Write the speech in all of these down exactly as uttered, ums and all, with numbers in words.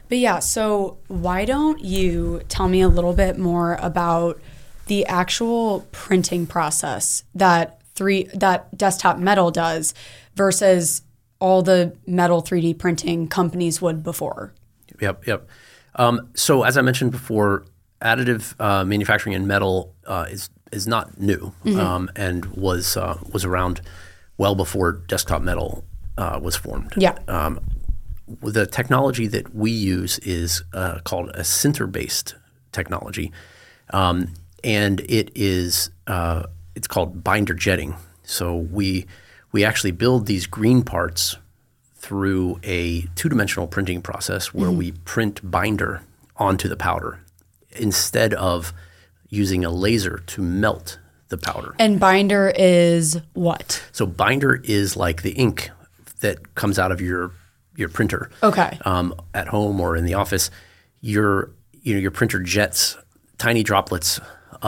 But yeah, so why don't you tell me a little bit more about the actual printing process that three that Desktop Metal does versus all the metal three D printing companies would before? Yep, yep. Um, so as I mentioned before, additive uh, manufacturing in metal uh, is is not new, mm-hmm. um, and was uh, was around well before Desktop Metal uh, was formed. Yeah. Um, the technology that we use is uh, called a sinter-based technology, um, and it is uh, it's called binder jetting. So we we actually build these green parts through a two-dimensional printing process where mm-hmm. we print binder onto the powder instead of using a laser to melt the powder. And binder is what? So binder is like the ink that comes out of your your printer. Okay. Um, at home or in the office, your you know your printer jets tiny droplets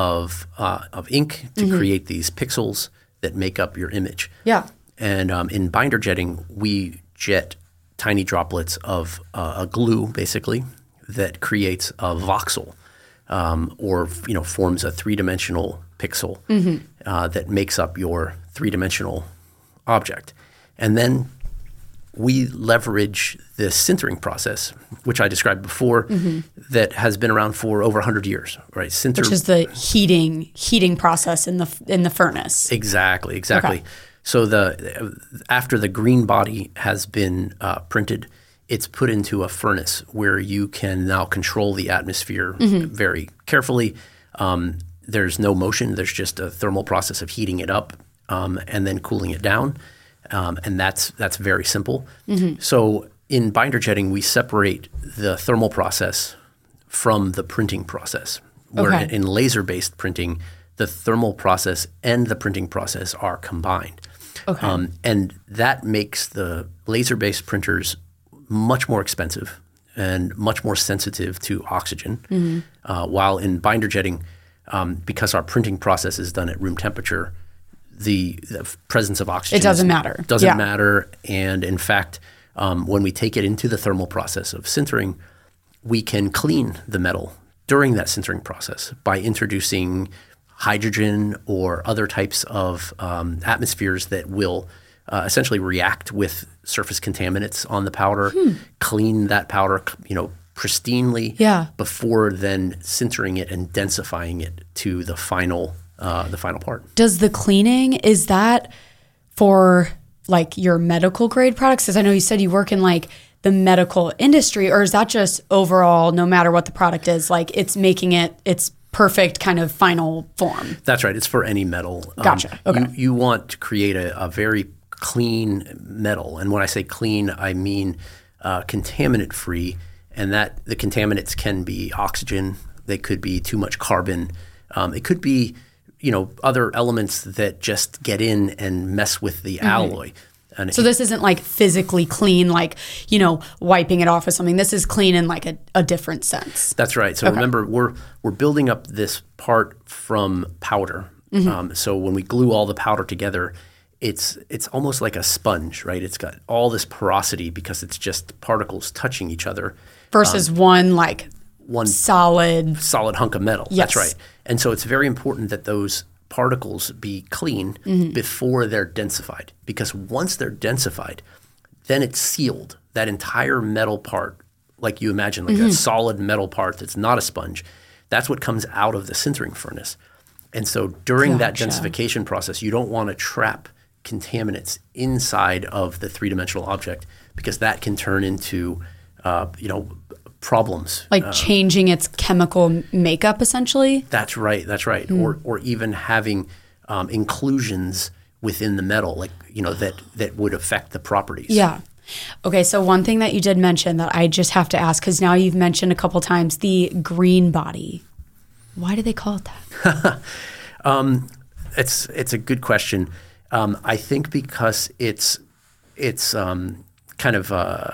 of uh, of ink to mm-hmm. create these pixels that make up your image. Yeah. And um, in binder jetting, we jet tiny droplets of uh, a glue, basically, that creates a voxel, um, or you know forms a three-dimensional pixel mm-hmm. uh, that makes up your three-dimensional object. And then we leverage the sintering process, which I described before, mm-hmm. that has been around for over one hundred years, right? Sinter, which is the heating heating process in the in the furnace. Exactly, exactly. Okay. So the after the green body has been uh, printed, it's put into a furnace where you can now control the atmosphere mm-hmm. very carefully. Um, there's no motion. There's just a thermal process of heating it up um, and then cooling it down, um, and that's that's very simple. Mm-hmm. So in binder jetting, we separate the thermal process from the printing process. Where okay. in laser-based printing, the thermal process and the printing process are combined. Okay. Um, and that makes the laser-based printers much more expensive and much more sensitive to oxygen. Mm-hmm. Uh, while in binder jetting, um, because our printing process is done at room temperature, the, the presence of oxygen it doesn't is, matter. Doesn't yeah. matter. And in fact, um, when we take it into the thermal process of sintering, we can clean the metal during that sintering process by introducing hydrogen or other types of um, atmospheres that will uh, essentially react with surface contaminants on the powder, hmm. clean that powder, you know, pristinely yeah. before then sintering it and densifying it to the final uh, the final part. Does the cleaning, is that for like your medical grade products? Because I know you said you work in like the medical industry, or is that just overall, no matter what the product is, like it's making it, it's perfect kind of final form? That's right. It's for any metal. Gotcha. Um, okay. You, you want to create a, a very clean metal. And when I say clean, I mean uh, contaminant-free. And that the contaminants can be oxygen. They could be too much carbon. Um, it could be, you know, other elements that just get in and mess with the mm-hmm. alloy. And so this isn't like physically clean, like, you know, wiping it off with something. This is clean in like a, a different sense. That's right. So okay. remember, we're we're building up this part from powder. Mm-hmm. Um, so when we glue all the powder together, it's it's almost like a sponge, right? It's got all this porosity because it's just particles touching each other. Versus um, one like one solid solid hunk of metal. Yes. That's right. And so it's very important that those particles be clean mm-hmm. before they're densified, because once they're densified, then it's sealed. That entire metal part, like you imagine, like mm-hmm. a solid metal part that's not a sponge, that's what comes out of the sintering furnace. And so during Gotcha. that densification process, you don't want to trap contaminants inside of the three-dimensional object, because that can turn into, uh, you know, problems. Like uh, changing its chemical makeup, essentially? That's right, that's right. Mm. Or or even having um, inclusions within the metal, like, you know, that, that would affect the properties. Yeah. Okay, so one thing that you did mention that I just have to ask, because now you've mentioned a couple times, the green body. Why do they call it that? um, it's it's a good question. Um, I think because it's it's um, kind of uh,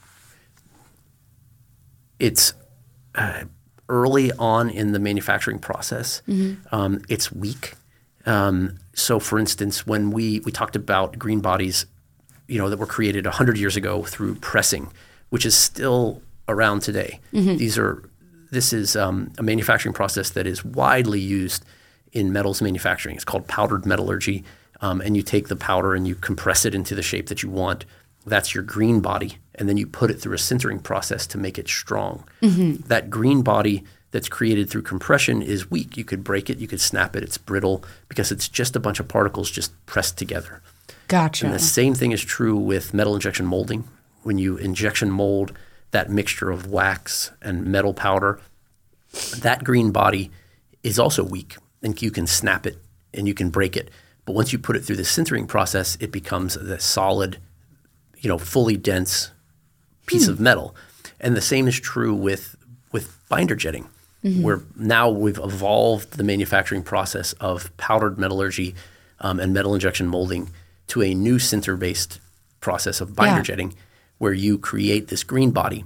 it's uh, early on in the manufacturing process. Mm-hmm. Um, it's weak. Um, so, for instance, when we we talked about green bodies, you know, that were created one hundred years ago through pressing, which is still around today. Mm-hmm. These are this is um, a manufacturing process that is widely used in metals manufacturing. It's called powdered metallurgy, um, and you take the powder and you compress it into the shape that you want. That's your green body, and then you put it through a sintering process to make it strong. Mm-hmm. That green body that's created through compression is weak. You could break it, you could snap it, it's brittle because it's just a bunch of particles just pressed together. Gotcha. And the same thing is true with metal injection molding. When you injection mold that mixture of wax and metal powder, that green body is also weak, and you can snap it and you can break it. But once you put it through the sintering process, it becomes the solid, you know, fully dense piece hmm. of metal. And the same is true with with binder jetting, mm-hmm. where now we've evolved the manufacturing process of powdered metallurgy um, and metal injection molding to a new sinter-based process of binder yeah. jetting, where you create this green body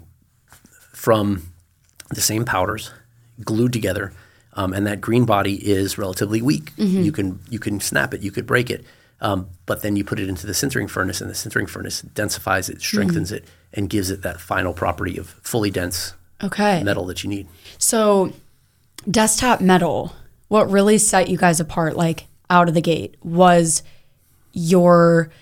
from the same powders glued together, um, and that green body is relatively weak. Mm-hmm. You can you can snap it, you could break it, um, but then you put it into the sintering furnace, and the sintering furnace densifies it, strengthens mm-hmm. it, and gives it that final property of fully dense okay. metal that you need. So Desktop Metal, what really set you guys apart, like out of the gate, was your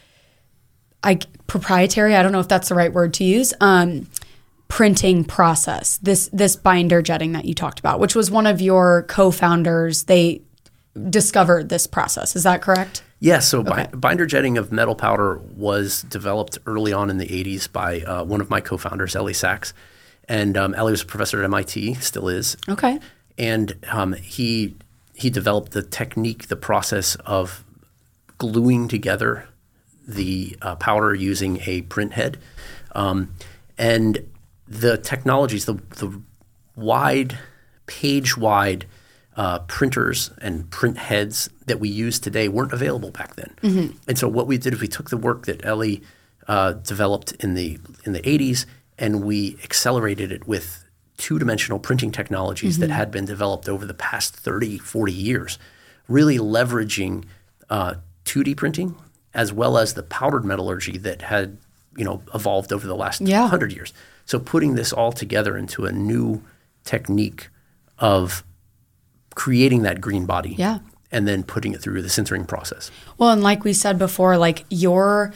I, proprietary, I don't know if that's the right word to use, um, printing process, this this binder jetting that you talked about, which was one of your co-founders. They discovered this process. Is that correct? Yes. So okay. bi- binder jetting of metal powder was developed early on in the eighties by uh, one of my co-founders, Ellie Sachs. And um, Ellie was a professor at M I T, still is. Okay. And um, he he developed the technique, the process of gluing together the uh, powder using a print head. Um, and the technologies, the, the wide, page-wide uh, printers and print heads that we use today weren't available back then. Mm-hmm. And so what we did is we took the work that Ellie uh, developed in the in the eighties and we accelerated it with two-dimensional printing technologies mm-hmm. that had been developed over the past thirty, forty years, really leveraging uh, two D printing as well as the powdered metallurgy that had, you know, evolved over the last yeah. one hundred years. So putting this all together into a new technique of creating that green body yeah. and then putting it through the sintering process. Well, and like we said before, like your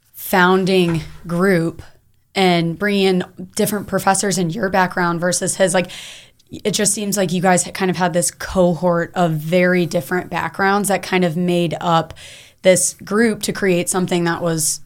founding group and bringing in different professors in your background versus his, like it just seems like you guys kind of had this cohort of very different backgrounds that kind of made up this group to create something that was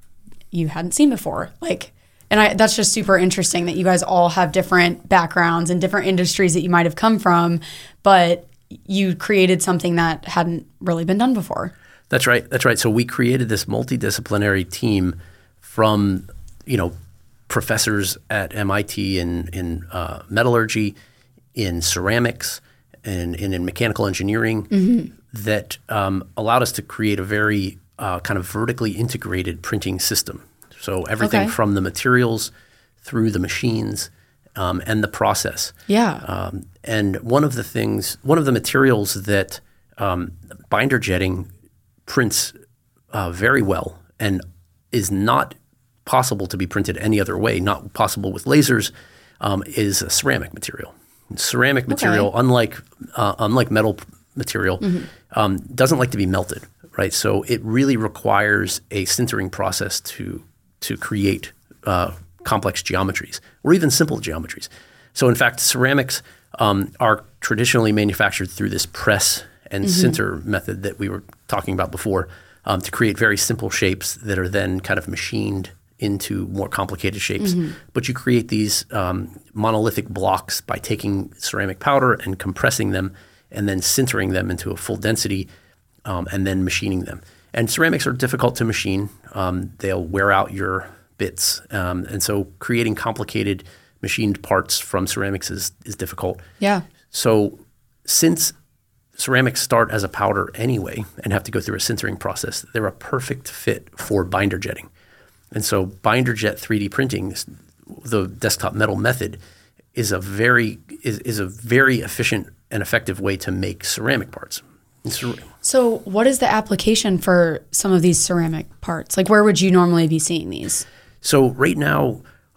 you hadn't seen before. Like, and I, that's just super interesting that you guys all have different backgrounds and different industries that you might have come from, but you created something that hadn't really been done before. That's right. That's right. So we created this multidisciplinary team from, you know, professors at M I T in, in uh, metallurgy, in ceramics, and, and in mechanical engineering mm-hmm. that um, allowed us to create a very uh, kind of vertically integrated printing system. So everything okay. from the materials through the machines um, and the process. Yeah. Um, and one of the things, one of the materials that um, binder jetting prints uh, very well and is not possible to be printed any other way, not possible with lasers, um, is a ceramic material. Ceramic material, okay. unlike uh, unlike metal material, mm-hmm. um, doesn't like to be melted, right? So it really requires a sintering process to to create uh, complex geometries or even simple geometries. So in fact, ceramics um, are traditionally manufactured through this press and mm-hmm. sinter method that we were talking about before um, to create very simple shapes that are then kind of machined into more complicated shapes. Mm-hmm. But you create these um, monolithic blocks by taking ceramic powder and compressing them and then sintering them into a full density um, and then machining them. And ceramics are difficult to machine. Um, they'll wear out your bits. Um, and so creating complicated machined parts from ceramics is, is difficult. Yeah. So since ceramics start as a powder anyway and have to go through a sintering process, they're a perfect fit for binder jetting. And so binder jet three D printing, the Desktop Metal method, is a very is, is a very efficient and effective way to make ceramic parts. Cer- so what is the application for some of these ceramic parts? Like where would you normally be seeing these? So right now,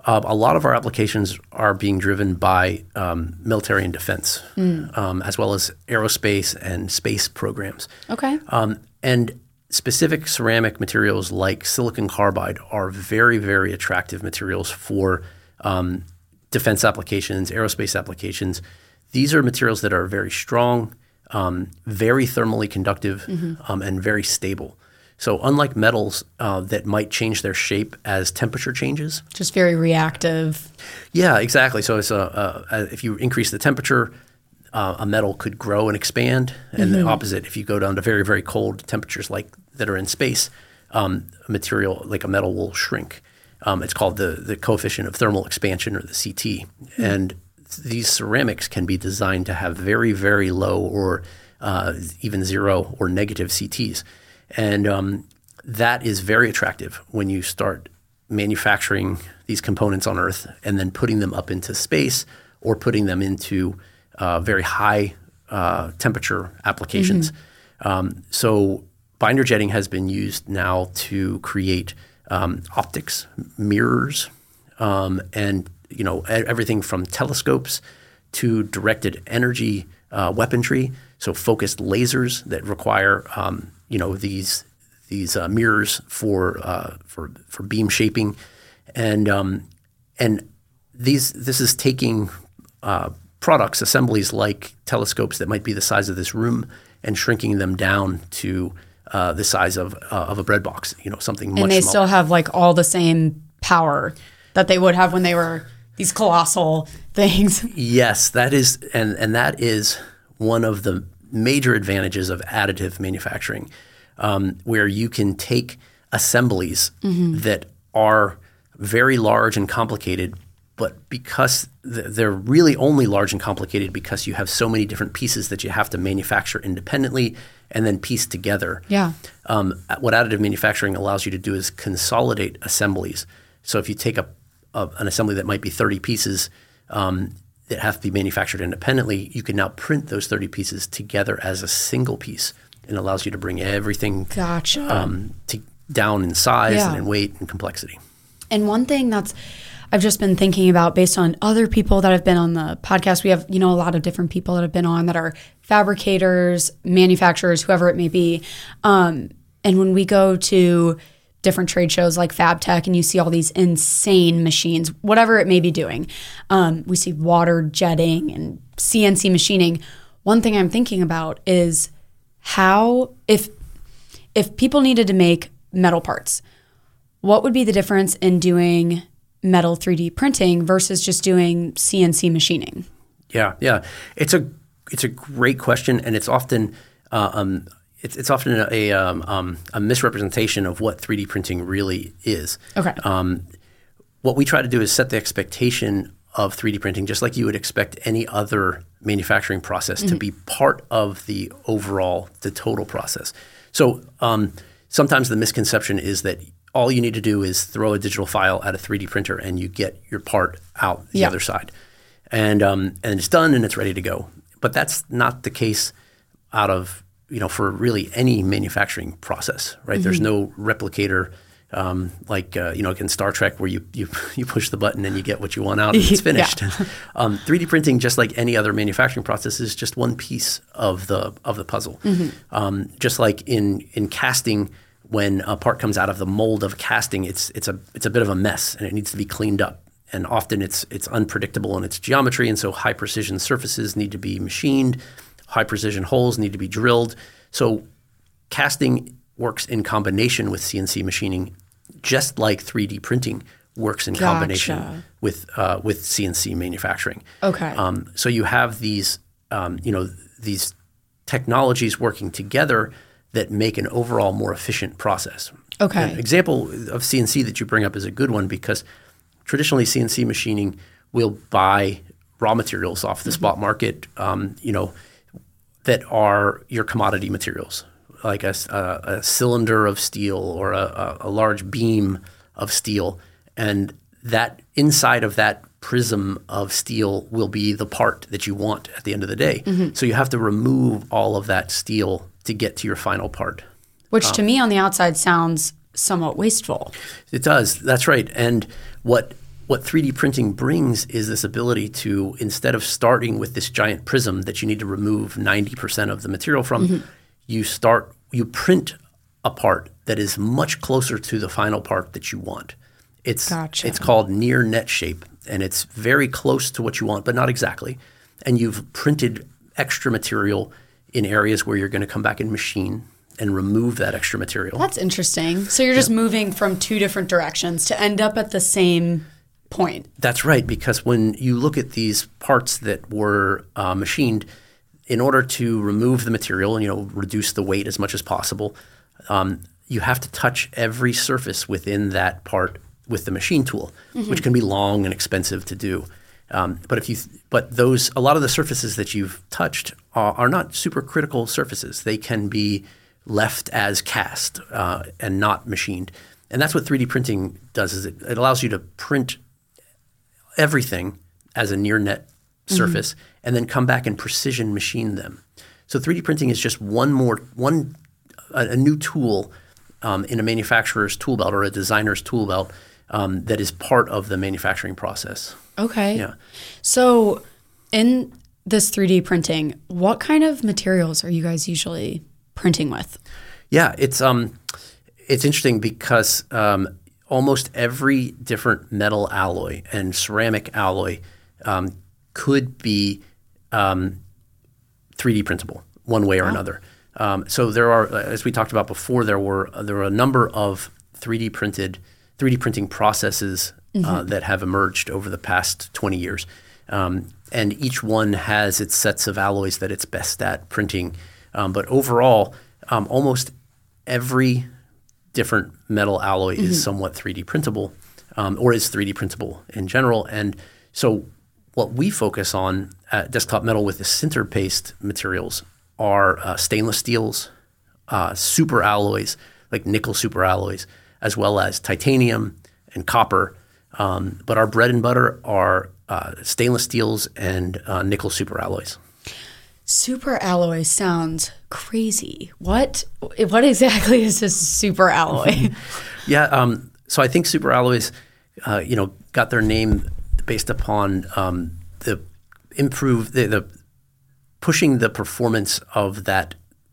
Uh, a lot of our applications are being driven by um, military and defense, mm. um, as well as aerospace and space programs. Okay. Um, and specific ceramic materials like silicon carbide are very, very attractive materials for um, defense applications, aerospace applications. These are materials that are very strong, um, very thermally conductive, mm-hmm. um, and very stable. So unlike metals uh, that might change their shape as temperature changes. Just very reactive. Yeah, exactly. So it's a, a, a, if you increase the temperature, uh, a metal could grow and expand. And mm-hmm. the opposite, if you go down to very, very cold temperatures like that are in space, um, a material like a metal will shrink. Um, it's called the, the coefficient of thermal expansion, or the C T. Mm-hmm. And these ceramics can be designed to have very, very low or uh, even zero or negative C Ts. And um, that is very attractive when you start manufacturing these components on Earth and then putting them up into space or putting them into uh, very high uh, temperature applications. Mm-hmm. Um, so binder jetting has been used now to create um, optics, mirrors, um, and you know everything from telescopes to directed energy uh, weaponry. So focused lasers that require um, you know these these uh, mirrors for uh, for for beam shaping, and um, and these this is taking uh, products, assemblies like telescopes that might be the size of this room, and shrinking them down to uh, the size of uh, of a bread box. You know, something much and they smaller. Still have like all the same power that they would have when they were these colossal things. Yes, that is, and and that is one of the major advantages of additive manufacturing, um, where you can take assemblies mm-hmm. that are very large and complicated, but because th- they're really only large and complicated because you have so many different pieces that you have to manufacture independently and then piece together. Yeah. Um, what additive manufacturing allows you to do is consolidate assemblies. So if you take a, a an assembly that might be thirty pieces, um, that have to be manufactured independently, you can now print those thirty pieces together as a single piece, and allows you to bring everything gotcha. um, to, down in size yeah. and in weight and complexity. And one thing that's I've just been thinking about based on other people that have been on the podcast, we have, you know, a lot of different people that have been on that are fabricators, manufacturers, whoever it may be. Um, and when we go to different trade shows like FabTech and you see all these insane machines, whatever it may be doing. Um, we see water jetting and C N C machining. One thing I'm thinking about is how, if if people needed to make metal parts, what would be the difference in doing metal three D printing versus just doing C N C machining? Yeah, yeah. It's a it's a great question, and it's often uh, um, It's, it's often a, a, um, um, a misrepresentation of what three D printing really is. Okay. Um, what we try to do is set the expectation of three D printing, just like you would expect any other manufacturing process mm-hmm. to be part of the overall, the total process. So um, sometimes the misconception is that all you need to do is throw a digital file at a three D printer and you get your part out the yeah. other side. And, um, and it's done and it's ready to go. But that's not the case out of you know, for really any manufacturing process, right? Mm-hmm. There's no replicator um, like, uh, you know, like in Star Trek where you, you you push the button and you get what you want out and it's finished. yeah. um, three D printing, just like any other manufacturing process, is just one piece of the of the puzzle. Mm-hmm. Um, just like in in casting, when a part comes out of the mold of casting, it's it's a it's a bit of a mess and it needs to be cleaned up. And often it's it's unpredictable in its geometry, and so high precision surfaces need to be machined. High precision holes need to be drilled. So casting works in combination with C N C machining, just like three D printing works in gotcha. combination with uh, with C N C manufacturing. Okay. Um, so you have these um, you know these technologies working together that make an overall more efficient process. Okay. An example of C N C that you bring up is a good one because traditionally C N C machining will buy raw materials off the mm-hmm. spot market. Um, you know. that are your commodity materials, like a, a, a cylinder of steel or a, a large beam of steel. And that inside of that prism of steel will be the part that you want at the end of the day. Mm-hmm. So you have to remove all of that steel to get to your final part. Which um, to me on the outside sounds somewhat wasteful. It does. That's right. And what what three D printing brings is this ability to, instead of starting with this giant prism that you need to remove ninety percent of the material from, mm-hmm. you start, you print a part that is much closer to the final part that you want. It's gotcha. It's called near net shape, and it's very close to what you want, but not exactly. And you've printed extra material in areas where you're going to come back and machine and remove that extra material. That's interesting. So you're just yeah. moving from two different directions to end up at the same point. That's right, because when you look at these parts that were uh, machined, in order to remove the material and, you know, reduce the weight as much as possible, um, you have to touch every surface within that part with the machine tool, mm-hmm. which can be long and expensive to do. Um, but if you, th- but those, a lot of the surfaces that you've touched are, are not super critical surfaces. They can be left as cast uh, and not machined, and that's what three D printing does. Is it, it allows you to print everything as a near net surface, mm-hmm. and then come back and precision machine them. So three D printing is just one more one a, a new tool um, in a manufacturer's tool belt or a designer's tool belt. Um, that is part of the manufacturing process. Okay. Yeah. So in this three D printing, what kind of materials are you guys usually printing with? Yeah, it's um, it's interesting because um, almost every different metal alloy and ceramic alloy um, could be um, three D printable one way or wow. another. Um, so there are, as we talked about before, there were there were a number of three D printed three D printing processes uh, mm-hmm. that have emerged over the past twenty years. Um, and each one has its sets of alloys that it's best at printing. Um, but overall, um, almost every different metal alloy mm-hmm. is somewhat three D printable um, or is three D printable in general. And so what we focus on at Desktop Metal with the sinter paste materials are uh, stainless steels, uh, super alloys, like nickel super alloys, as well as titanium and copper. Um, but our bread and butter are uh, stainless steels and uh, nickel super alloys. Super alloy sounds crazy. What what exactly is this super alloy? yeah, um, so I think super alloys, uh, you know, got their name based upon um, the improve the, the pushing the performance of that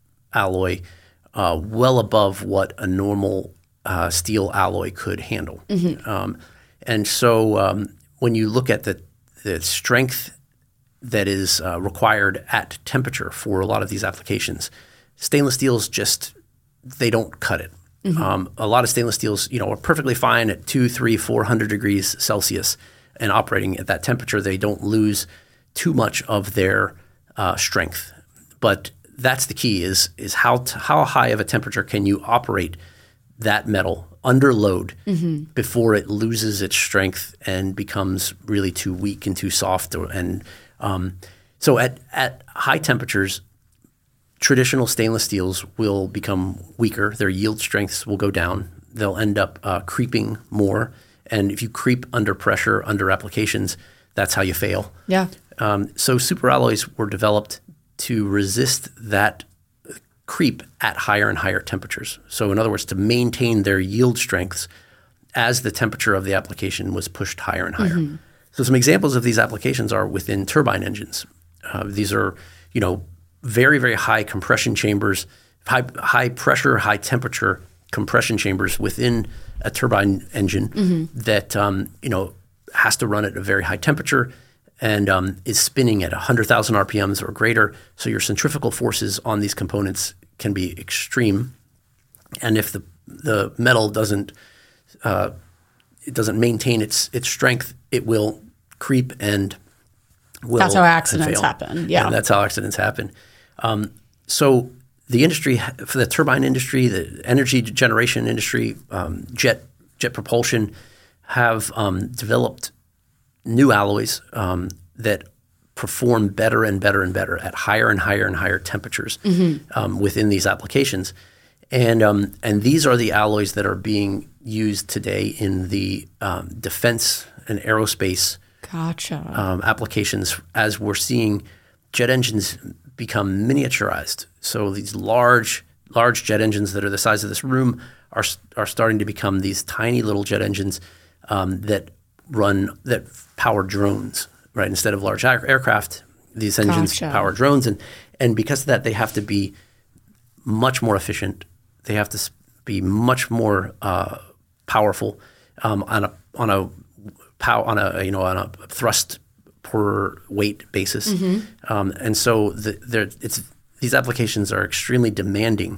alloy uh, well above what a normal Uh, steel alloy could handle. Mm-hmm. Um, and so um, when you look at the, the strength that is uh, required at temperature for a lot of these applications, stainless steels just, they don't cut it. Mm-hmm. Um, a lot of stainless steels, you know, are perfectly fine at two, three, four hundred degrees Celsius and operating at that temperature. They don't lose too much of their uh, strength. But that's the key is, is how, t- how high of a temperature can you operate that metal under load mm-hmm. before it loses its strength and becomes really too weak and too soft. And um, so at, at high temperatures, traditional stainless steels will become weaker. Their yield strengths will go down. They'll end up uh, creeping more. And if you creep under pressure, under applications, that's how you fail. Yeah. Um, so super alloys were developed to resist that creep at higher and higher temperatures. So in other words, to maintain their yield strengths as the temperature of the application was pushed higher and higher. Mm-hmm. So some examples of these applications are within turbine engines. Uh, these are, you know, very, very high compression chambers, high, high pressure, high temperature compression chambers within a turbine engine mm-hmm. that, um, you know, has to run at a very high temperature and um, is spinning at one hundred thousand R P Ms or greater. So your centrifugal forces on these components can be extreme. And if the the metal doesn't uh, it doesn't maintain its its strength, it will creep and will That's how accidents happen. Yeah, and that's how accidents happen. Um, so the industry, for the turbine industry, the energy generation industry, um, jet jet propulsion, have um, developed new alloys um, that perform better and better and better at higher and higher and higher temperatures mm-hmm. um, within these applications. And um, and these are the alloys that are being used today in the um, defense and aerospace gotcha. um, applications, as we're seeing jet engines become miniaturized. So these large, large jet engines that are the size of this room are are starting to become these tiny little jet engines um, that run that power drones, right? Instead of large air- aircraft, these engines Gotcha. power drones, and and because of that, they have to be much more efficient. They have to s- be much more uh, powerful um, on a on a pow on a you know on a thrust per weight basis, um, and so the, there it's these applications are extremely demanding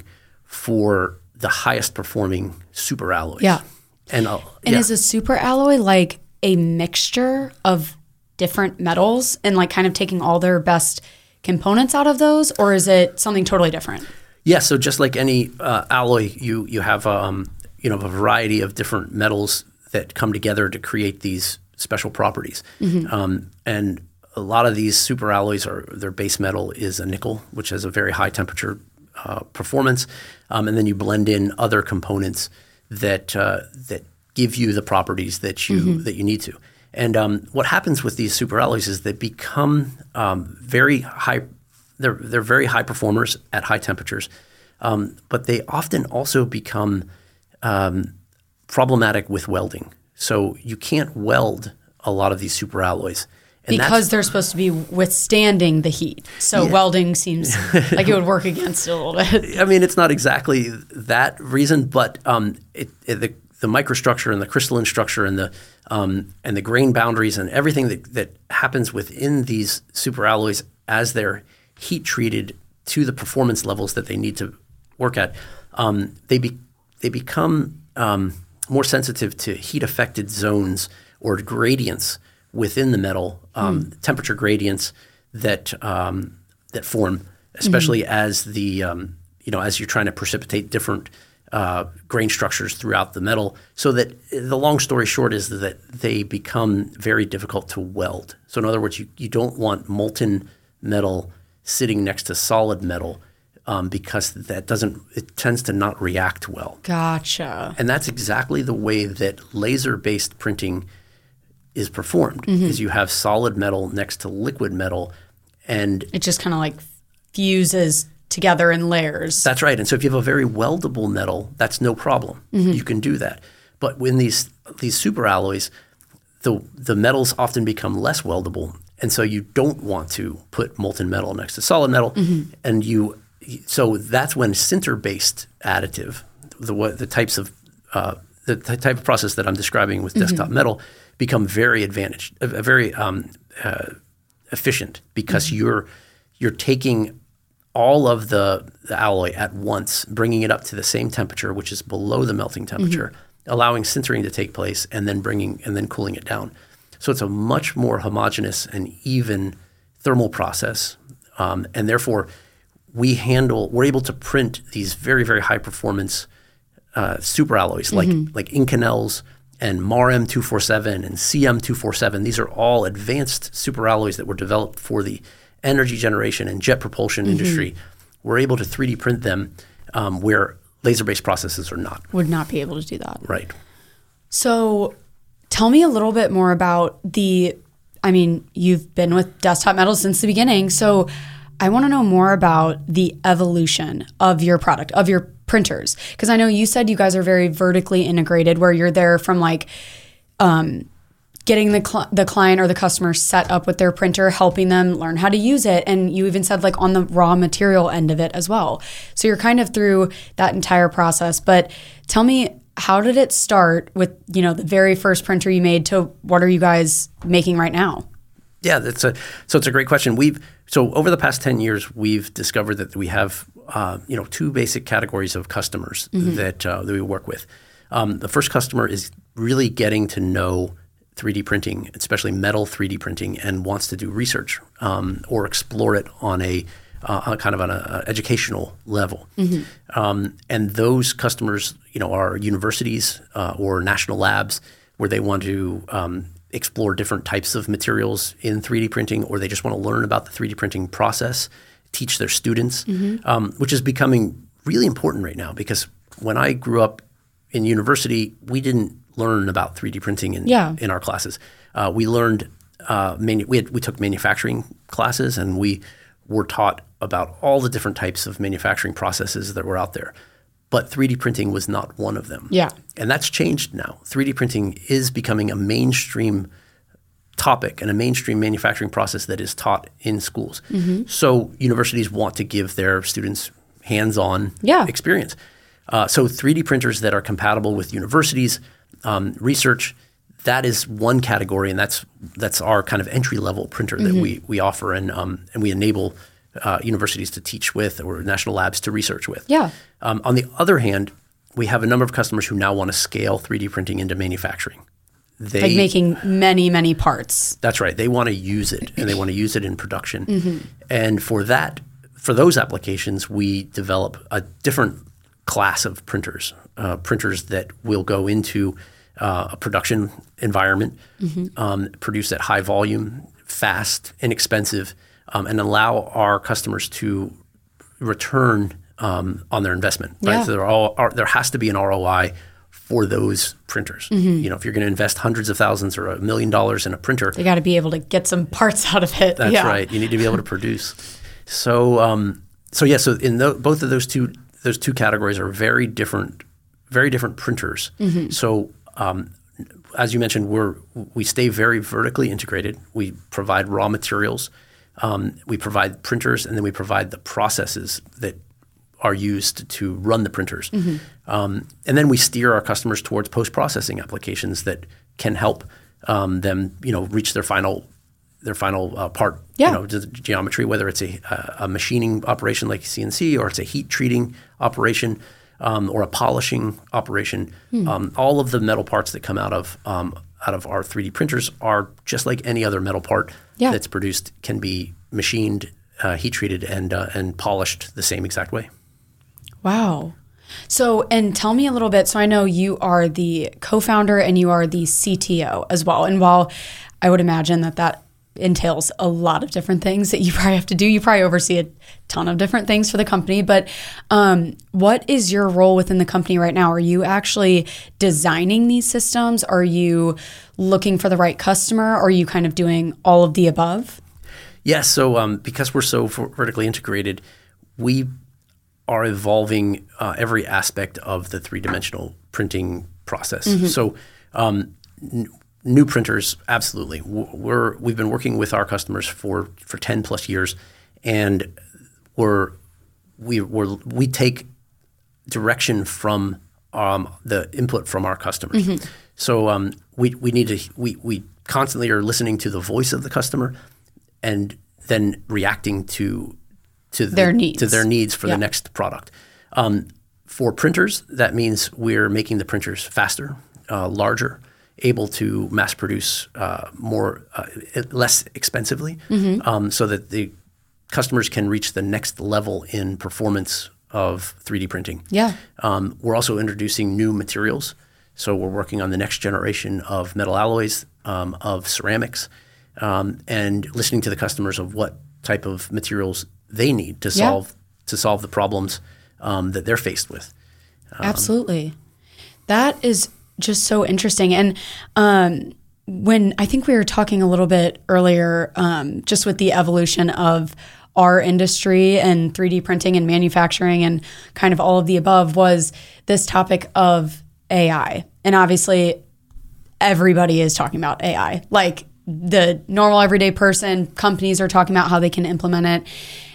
for the highest performing super alloys. Yeah. And, uh, And yeah. is a super alloy like a mixture of different metals and like kind of taking all their best components out of those, or is it something totally different? Yeah, so just like any uh, alloy, you you have um, you know a variety of different metals that come together to create these special properties. Um, and a lot of these super alloys are their base metal is a nickel, which has a very high temperature uh, performance, um, and then you blend in other components that uh, that give you the properties that you that you need to. And um, what happens with these super alloys is they become um, very high. They're they're very high performers at high temperatures, um, but they often also become um, problematic with welding. So you can't weld a lot of these super alloys. And Because they're supposed to be withstanding the heat. So Yeah. welding seems like it would work against it a little bit. I mean, it's not exactly that reason, but um, it, it, the, the microstructure and the crystalline structure and the um, and the grain boundaries and everything that, that happens within these super alloys as they're heat treated to the performance levels that they need to work at, um, they be, they become um, more sensitive to heat affected zones or gradients within the metal, um, mm. temperature gradients that um, that form, especially mm-hmm. as the um, you know as you're trying to precipitate different uh, grain structures throughout the metal. So that the long story short is that they become very difficult to weld. So in other words, you, you don't want molten metal sitting next to solid metal um, because that doesn't it tends to not react well. Gotcha. And that's exactly the way that laser-based printing is performed, mm-hmm. is you have solid metal next to liquid metal, and it just kind of like fuses together in layers. That's right. And so if you have a very weldable metal, that's no problem. Mm-hmm. You can do that. But when these these super alloys, the the metals often become less weldable, and so you don't want to put molten metal next to solid metal, mm-hmm. and you so that's when sinter-based additive, the the types of uh, the, the type of process that I'm describing with desktop mm-hmm. metal, become very advantaged, uh, very um, uh, efficient because mm-hmm. you're you're taking all of the, the alloy at once, bringing it up to the same temperature, which is below the melting temperature, mm-hmm. allowing sintering to take place, and then bringing and then cooling it down. So it's a much more homogeneous and even thermal process, um, and therefore we handle we're able to print these very very high performance uh, super alloys like mm-hmm. like Inconels and M A R M two forty-seven and C M two forty-seven. These are all advanced super alloys that were developed for the energy generation and jet propulsion mm-hmm. industry. We're able to three D print them um, where laser-based processes are not. Would not be able to do that. Right. So tell me a little bit more about the, I mean, you've been with Desktop Metal since the beginning. So I want to know more about the evolution of your product, of your printers. Because I know you said you guys are very vertically integrated where you're there from like um, getting the cl- the client or the customer set up with their printer, helping them learn how to use it. And you even said like on the raw material end of it as well. So you're kind of through that entire process. But tell me, how did it start with, you know, the very first printer you made to what are you guys making right now? Yeah, that's a so it's a great question. We've so over the past ten years, we've discovered that we have uh, you know two basic categories of customers mm-hmm. that uh, that we work with. Um, the first customer is really getting to know three D printing, especially metal three D printing, and wants to do research um, or explore it on a uh, kind of on an educational level. Mm-hmm. Um, and those customers, you know, are universities uh, or national labs where they want to um, explore different types of materials in three D printing, or they just want to learn about the three D printing process, teach their students, mm-hmm. um, which is becoming really important right now because when I grew up in university, we didn't learn about three D printing in, yeah. in our classes. Uh, we learned, uh, manu- we, had, we took manufacturing classes and we were taught about all the different types of manufacturing processes that were out there. but three D printing was not one of them. Yeah. And that's changed now. three D printing is becoming a mainstream topic and a mainstream manufacturing process that is taught in schools. Mm-hmm. So universities want to give their students hands-on yeah. experience. Uh, so three D printers that are compatible with universities, um, research, that is one category, and that's that's our kind of entry-level printer mm-hmm. that we we offer and um, and we enable uh, universities to teach with or national labs to research with. Yeah. Um, on the other hand, we have a number of customers who now want to scale three D printing into manufacturing. They, like making many, many parts. That's right. They want to use it, and they want to use it in production. Mm-hmm. And for that, for those applications, we develop a different class of printers, uh, printers that will go into uh, a production environment, mm-hmm. um, produce at high volume, fast, inexpensive, um, and allow our customers to return um, on their investment. Right? Yeah. So there, all, are, there has to be an R O I for those printers. Mm-hmm. You know, if you're going to invest hundreds of thousands or a million dollars in a printer, they got to be able to get some parts out of it. That's yeah. right. You need to be able to produce. So, um, so yeah. So in the, both of those two, those two categories are very different, very different printers. Mm-hmm. So, um, as you mentioned, we're we stay very vertically integrated. We provide raw materials, um, we provide printers, and then we provide the processes that are used to run the printers. Mm-hmm. Um, and then we steer our customers towards post-processing applications that can help um, them, you know, reach their final their final uh, part, yeah. you know, ge- geometry, whether it's a, a machining operation like C N C or it's a heat treating operation um, or a polishing operation. Hmm. Um, all of the metal parts that come out of um, out of our three D printers are just like any other metal part yeah. that's produced, can be machined, uh, heat treated, and uh, and polished the same exact way. Wow. So, and tell me a little bit. So I know you are the co-founder and you are the C T O as well. And while I would imagine that that entails a lot of different things that you probably have to do, you probably oversee a ton of different things for the company. But um, what is your role within the company right now? Are you actually designing these systems? Are you looking for the right customer? Or are you kind of doing all of the above? Yes. Yeah, so um, because we're so vertically integrated, we are evolving uh, every aspect of the three-dimensional printing process. Mm-hmm. So um, n- new printers, absolutely. We're, we've been working with our customers for, for ten plus years, and we're, we we're, we take direction from um, the input from our customers. Mm-hmm. So um, we, we need to, we, we constantly are listening to the voice of the customer and then reacting to To the, their needs. To their needs for yeah. the next product. Um, for printers, that means we're making the printers faster, uh, larger, able to mass produce uh, more, uh, less expensively, mm-hmm. um, so that the customers can reach the next level in performance of three D printing. Yeah. Um, we're also introducing new materials. So we're working on the next generation of metal alloys, um, of ceramics, um, and listening to the customers of what type of materials they need to solve yeah. to solve the problems um, that they're faced with. Um, Absolutely. That is just so interesting. And um, when I think we were talking a little bit earlier, um, just with the evolution of our industry and three D printing and manufacturing and kind of all of the above, was this topic of A I. And obviously everybody is talking about A I. Like the normal everyday person, companies are talking about how they can implement it.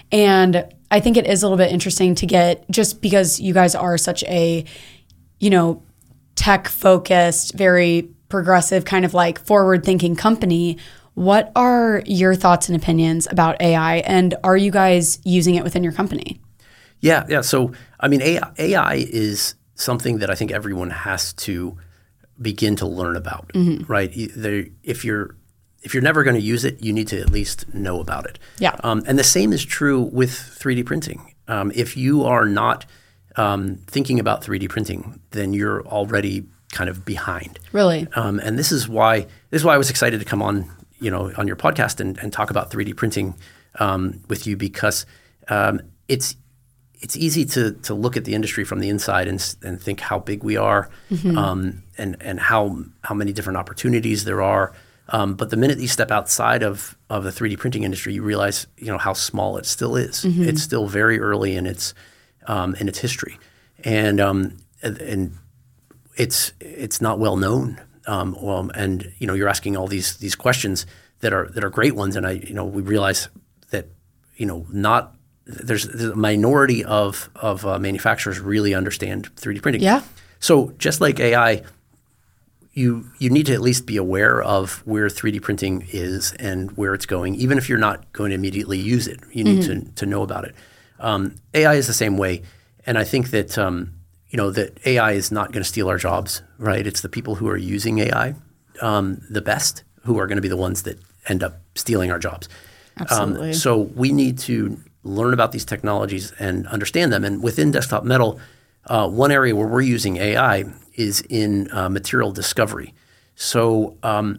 And I think it is a little bit interesting to get, just because you guys are such a, you know, tech focused, very progressive, kind of like forward thinking company. What are your thoughts and opinions about A I, and are you guys using it within your company? Yeah, yeah. So, I mean, A I, A I is something that I think everyone has to begin to learn about, mm-hmm. right? There, if you're If you're never going to use it, you need to at least know about it. Yeah. Um, and the same is true with three D printing. Um, if you are not um, thinking about three D printing, then you're already kind of behind. Really. Um, and this is why this is why I was excited to come on, you know, on your podcast and, and talk about three D printing um, with you, because um, it's it's easy to to look at the industry from the inside and and think how big we are, mm-hmm. um, and and how how many different opportunities there are. Um, but the minute you step outside of, of the three D printing industry, you realize, you know, how small it still is. Mm-hmm. It's still very early in its um, in its history, and um, and, and it's it's not well known. Um, well, and you know, you're asking all these these questions that are that are great ones, and I you know we realize that you know not there's, there's a minority of of uh, manufacturers really understand three D printing. Yeah. So just like A I, you you need to at least be aware of where three D printing is and where it's going, even if you're not going to immediately use it. You need mm-hmm. to to know about it. Um, A I is the same way, and I think that um, you know that A I is not going to steal our jobs, right? It's the people who are using A I um, the best who are going to be the ones that end up stealing our jobs. Absolutely. Um, so we need to learn about these technologies and understand them. And within Desktop Metal, uh, one area where we're using A I is in uh, material discovery. So um,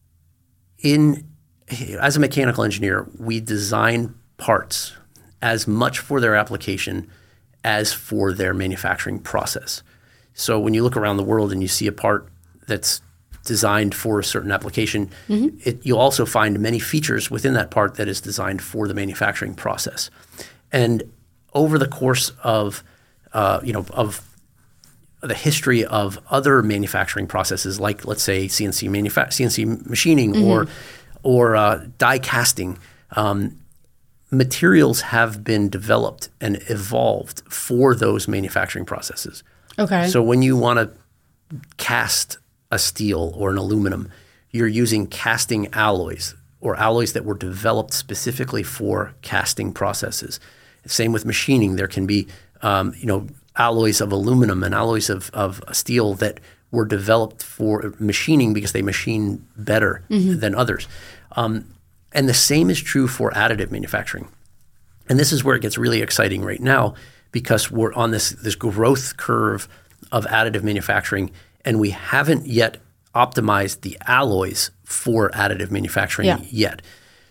in as a mechanical engineer, we design parts as much for their application as for their manufacturing process. So when you look around the world and you see a part that's designed for a certain application, mm-hmm. it, you'll also find many features within that part that is designed for the manufacturing process. And over the course of, uh, you know, of the history of other manufacturing processes, like let's say C N C manufa- C N C machining mm-hmm. or or uh, die casting, um, materials have been developed and evolved for those manufacturing processes. Okay. So when you want to cast a steel or an aluminum, you're using casting alloys or alloys that were developed specifically for casting processes. Same with machining. There can be, um, you know, alloys of aluminum and alloys of, of steel that were developed for machining because they machine better mm-hmm. than others. Um, and the same is true for additive manufacturing. And this is where it gets really exciting right now because we're on this, this growth curve of additive manufacturing, and we haven't yet optimized the alloys for additive manufacturing yeah. yet.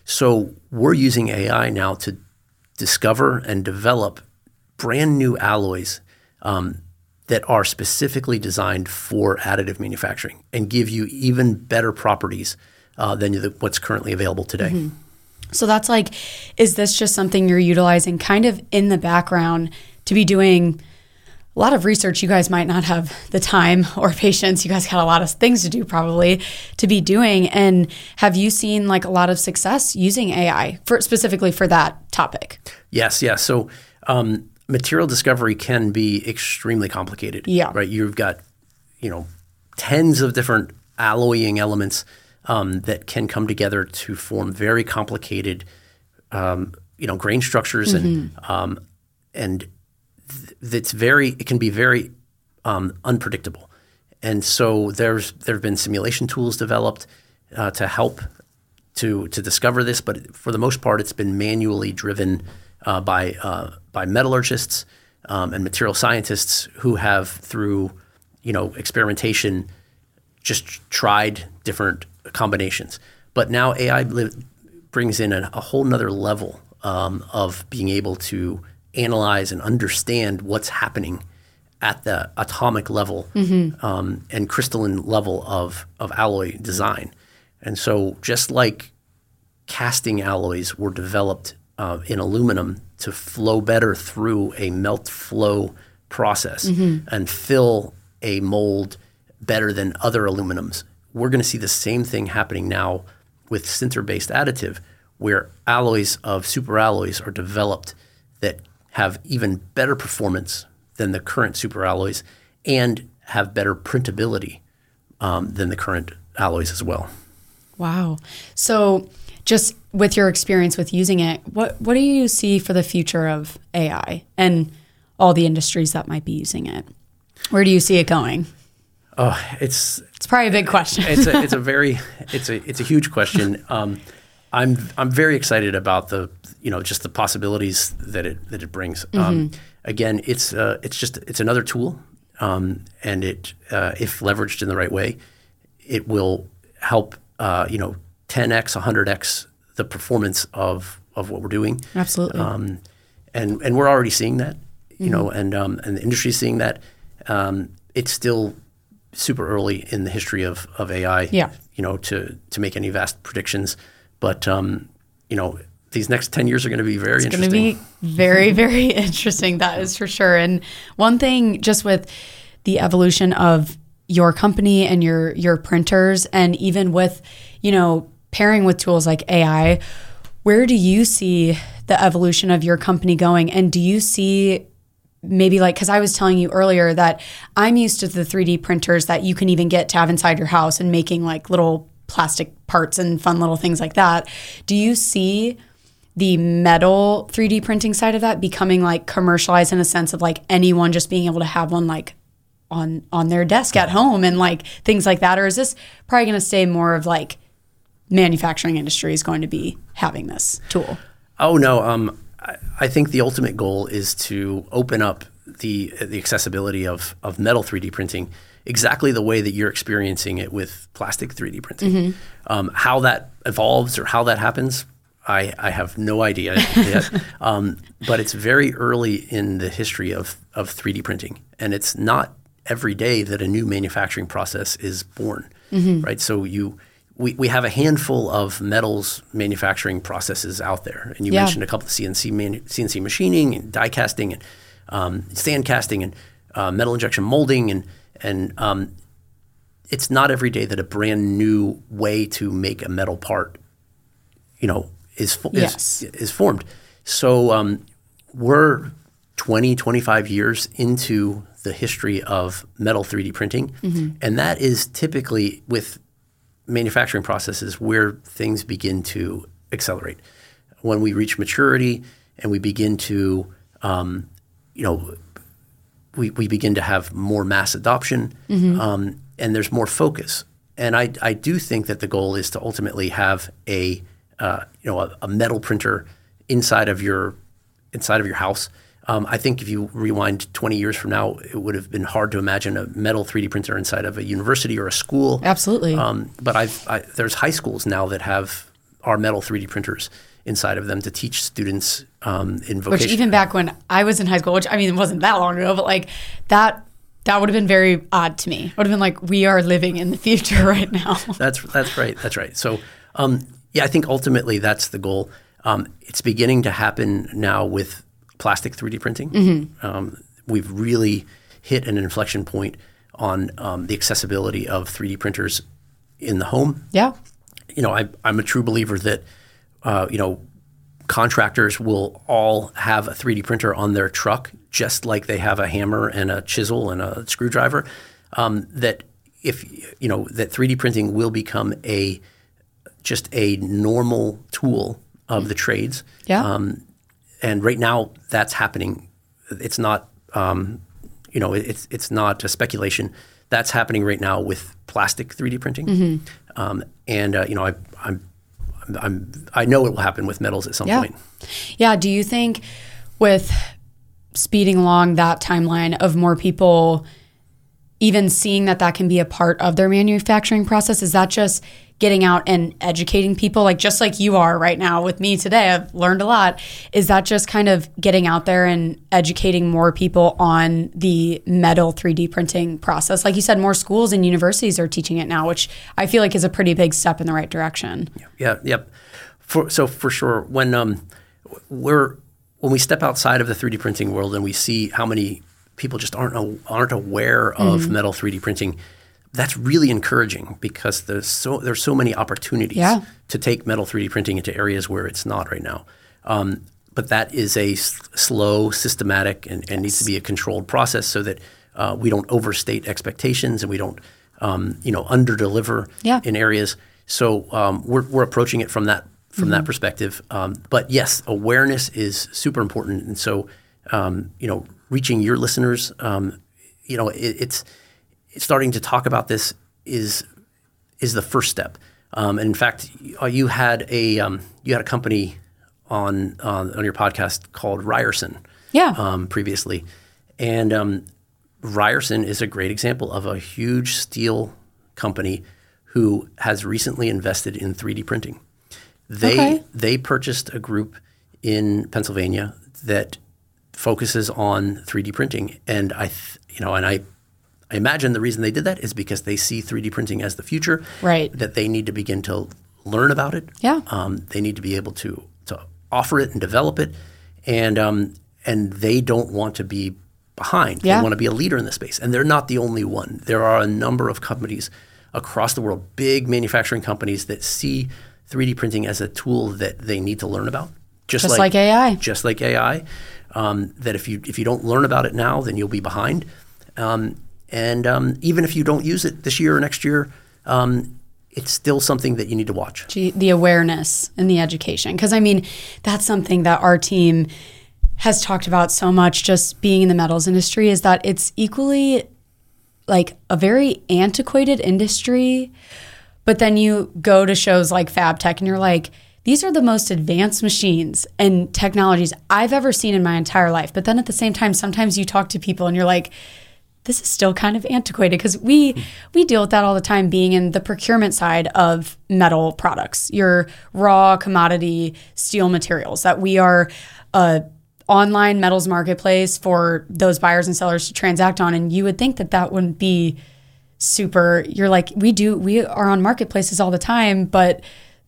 So we're using A I now to discover and develop brand new alloys um, that are specifically designed for additive manufacturing and give you even better properties uh, than the, what's currently available today. Mm-hmm. So that's like, is this just something you're utilizing kind of in the background to be doing a lot of research? You guys might not have the time or patience. You guys got a lot of things to do probably to be doing. And have you seen like a lot of success using A I for specifically for that topic? Yes, yes. So um, material discovery can be extremely complicated. Yeah. Right. You've got, you know, tens of different alloying elements um, that can come together to form very complicated, um, you know, grain structures mm-hmm. and um, and. That's very. It can be very um, unpredictable, and so there's there have been simulation tools developed uh, to help to to discover this. But for the most part, it's been manually driven uh, by uh, by metallurgists um, and material scientists who have, through you know experimentation, just tried different combinations. But now A I li- brings in a, a whole nother level um, of being able to analyze and understand what's happening at the atomic level mm-hmm. um, and crystalline level of, of alloy design. And so just like casting alloys were developed uh, in aluminum to flow better through a melt flow process mm-hmm. and fill a mold better than other aluminums, we're going to see the same thing happening now with sinter-based additive, where alloys of superalloys are developed that have even better performance than the current superalloys and have better printability um, than the current alloys as well. Wow. So just with your experience with using it, what, what do you see for the future of A I and all the industries that might be using it? Where do you see it going? Oh, it's it's probably a big question. it's a it's a very it's a it's a huge question. Um, I'm I'm very excited about the you know just the possibilities that it that it brings. Mm-hmm. Um, again, it's uh, it's just it's another tool, um, and it uh, if leveraged in the right way, it will help uh, you know ten x, one hundred x the performance of of what we're doing. Absolutely. Um, and and we're already seeing that, you mm-hmm. know, and um, and the industry's seeing that. Um, it's still super early in the history of, of A I, yeah. you know, to, to make any vast predictions. But, um, you know, these next ten years are going to be very it's interesting. It's going to be very, very interesting. That is for sure. And one thing just with the evolution of your company and your your printers, and even with, you know, pairing with tools like A I, where do you see the evolution of your company going? And do you see maybe like, because I was telling you earlier that I'm used to the three D printers that you can even get to have inside your house and making like little plastic parts and fun little things like that. Do you see the metal three D printing side of that becoming like commercialized in a sense of like anyone just being able to have one like on on their desk at home and like things like that? Or is this probably going to stay more of like manufacturing industry is going to be having this tool? Oh, no. Um, I, I think the ultimate goal is to open up the the accessibility of, of metal three D printing exactly the way that you're experiencing it with plastic three D printing. Mm-hmm. Um, how that evolves or how that happens, I, I have no idea yet. um, but it's very early in the history of, of three D printing. And it's not every day that a new manufacturing process is born, mm-hmm. right? So you we, we have a handful of metals manufacturing processes out there. And you yeah. mentioned a couple of C N C, manu- C N C machining and die casting and um, sand casting and uh, metal injection molding. And, and um, it's not every day that a brand new way to make a metal part, you know, is fo- yes. is, is formed. So um, we're twenty, twenty-five years into the history of metal three D printing. Mm-hmm. And that is typically with manufacturing processes where things begin to accelerate. When we reach maturity and we begin to, um, you know, we, we begin to have more mass adoption, mm-hmm. um, and there's more focus. And I, I do think that the goal is to ultimately have a Uh, you know, a, a metal printer inside of your inside of your house. Um, I think if you rewind twenty years from now, it would have been hard to imagine a metal three D printer inside of a university or a school. Absolutely. Um, but I've, I, there's high schools now that have our metal three D printers inside of them to teach students um, in vocation. Which even back when I was in high school, which I mean, it wasn't that long ago, but like that that would have been very odd to me. It would have been like, we are living in the future right now. That's that's right. That's right. So. Um, Yeah, I think ultimately that's the goal. Um, it's beginning to happen now with plastic three D printing. Mm-hmm. Um, we've really hit an inflection point on um, the accessibility of three D printers in the home. Yeah. You know, I, I'm a true believer that, uh, you know, contractors will all have a three D printer on their truck, just like they have a hammer and a chisel and a screwdriver. Um, that if, you know, that three D printing will become a just a normal tool of the trades. Yeah. Um, and right now that's happening. It's not, um, you know, it's it's not a speculation. That's happening right now with plastic three D printing. Mm-hmm. Um, and, uh, you know, I, I'm, I'm, I know it will happen with metals at some yeah. point. Yeah. Do you think with speeding along that timeline of more people even seeing that that can be a part of their manufacturing process, is that just getting out and educating people, like just like you are right now with me today? I've learned a lot. Is that just kind of getting out there and educating more people on the metal three D printing process? Like you said, more schools and universities are teaching it now, which I feel like is a pretty big step in the right direction. Yeah, yep. For, so for sure, when um, we're when we step outside of the three D printing world and we see how many people just aren't aren't aware of mm-hmm. metal three D printing, that's really encouraging, because there's so there's so many opportunities yeah. to take metal three D printing into areas where it's not right now. Um, but that is a s- slow, systematic, and, and needs to be a controlled process so that uh, we don't overstate expectations and we don't um, you know underdeliver yeah. in areas. So um, we're we're approaching it from that from mm-hmm. that perspective. Um, but yes, awareness is super important, and so um, you know. reaching your listeners, um, you know, it, it's, it's starting to talk about this is is the first step. Um, and in fact, you had a um, you had a company on uh, on your podcast called Ryerson, yeah, um, previously, and um, Ryerson is a great example of a huge steel company who has recently invested in three D printing. They okay. they purchased a group in Pennsylvania that focuses on three D printing, and I, th- you know, and I, I imagine the reason they did that is because they see three D printing as the future. Right. That they need to begin to learn about it. Yeah. Um, they need to be able to to offer it and develop it, and um, and they don't want to be behind. Yeah. They want to be a leader in the space, and they're not the only one. There are a number of companies across the world, big manufacturing companies that see three D printing as a tool that they need to learn about, just, Just like, like A I. Just like A I. Um, that if you if you don't learn about it now, then you'll be behind. Um, and um, even if you don't use it this year or next year, um, it's still something that you need to watch. Gee, the awareness and the education. Because, I mean, that's something that our team has talked about so much, just being in the metals industry, is that it's equally like a very antiquated industry. But then you go to shows like FabTech and you're like, these are the most advanced machines and technologies I've ever seen in my entire life. But then at the same time, sometimes you talk to people and you're like, this is still kind of antiquated, because we we deal with that all the time, being in the procurement side of metal products, your raw commodity steel materials, that we are a online metals marketplace for those buyers and sellers to transact on. And you would think that that wouldn't be super, you're like, we do, we are on marketplaces all the time, but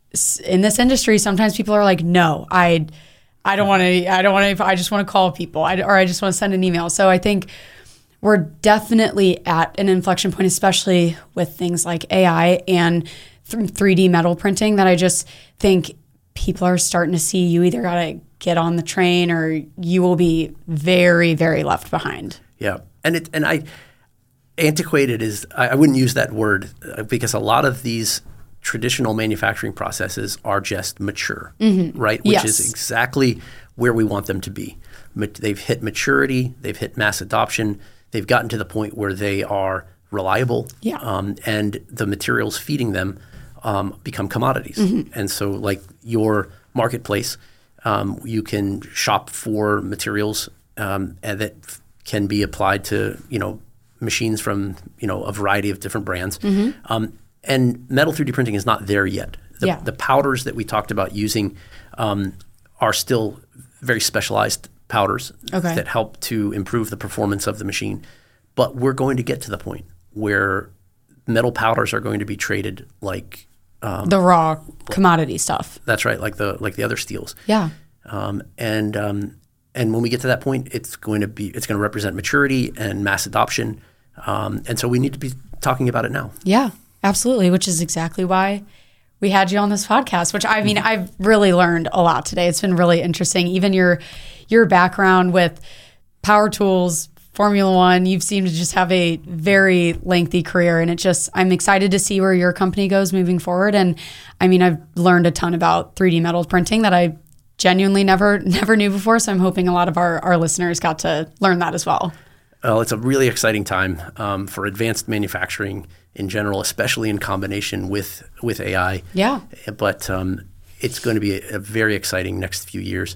in this industry, sometimes people are like, no, I I don't want to, I don't want to, I just want to call people, I, or I just want to send an email. So I think we're definitely at an inflection point, especially with things like A I and three D metal printing, that I just think people are starting to see you either got to get on the train or you will be very, very left behind. Yeah. And it, and I, antiquated is, I, I wouldn't use that word, uh, because a lot of these traditional manufacturing processes are just mature, mm-hmm. right? Which yes. is exactly where we want them to be. Ma- they've hit maturity, they've hit mass adoption, they've gotten to the point where they are reliable, yeah. um, and the materials feeding them um, become commodities. Mm-hmm. And so like your marketplace, um, you can shop for materials um, and that f- can be applied to, you know, machines from, you know, a variety of different brands. Mm-hmm. Um, and metal three D printing is not there yet. The, yeah. the powders that we talked about using um, are still very specialized powders okay. that help to improve the performance of the machine. But we're going to get to the point where metal powders are going to be traded like um, the raw commodity stuff. That's right, like the like the other steels. Yeah. Um, and um, and when we get to that point, it's going to be it's going to represent maturity and mass adoption. Um, and so we need to be talking about it now. Yeah, absolutely. Which is exactly why we had you on this podcast. Which I mean, mm-hmm. I've really learned a lot today. It's been really interesting. Even your your background with power tools, Formula One, you've seemed to just have a very lengthy career, and it just, I'm excited to see where your company goes moving forward. And I mean, I've learned a ton about three D metal printing that I genuinely never never knew before. So I'm hoping a lot of our, our listeners got to learn that as well. Well, it's a really exciting time um, for advanced manufacturing in general, especially in combination with with A I. Yeah. But um, it's going to be a, a very exciting next few years.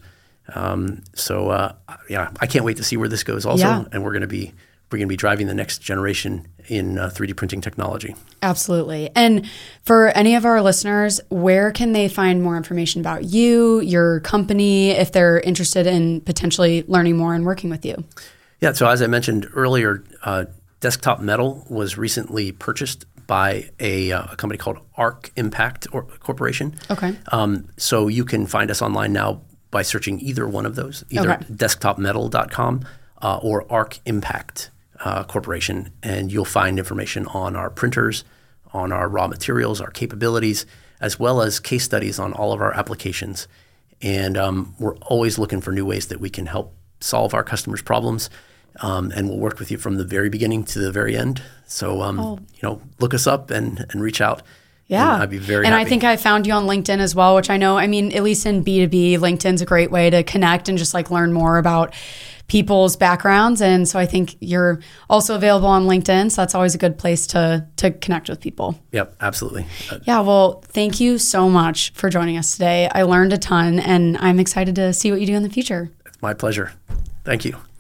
Um, so uh, yeah, I can't wait to see where this goes also. Yeah. And we're going to be we're going to be driving the next generation in uh, three D printing technology. Absolutely. And for any of our listeners, where can they find more information about you, your company, if they're interested in potentially learning more and working with you? Yeah. So as I mentioned earlier, uh, Desktop Metal was recently purchased by a, uh, a company called Arc Impact or Corporation. Okay. Um, so you can find us online now by searching either one of those, either okay. desktop metal dot com uh, or Arc Impact uh, Corporation, and you'll find information on our printers, on our raw materials, our capabilities, as well as case studies on all of our applications. And um, we're always looking for new ways that we can help solve our customers' problems, um, and we'll work with you from the very beginning to the very end. So, um, oh. you know, look us up and, and reach out. Yeah. And I'd be very And happy. I think I found you on LinkedIn as well, which I know, I mean, at least in B two B, LinkedIn's a great way to connect and just like learn more about people's backgrounds. And so I think you're also available on LinkedIn. So that's always a good place to to connect with people. Yep, absolutely. Uh, yeah. Well, thank you so much for joining us today. I learned a ton and I'm excited to see what you do in the future. It's my pleasure. Thank you.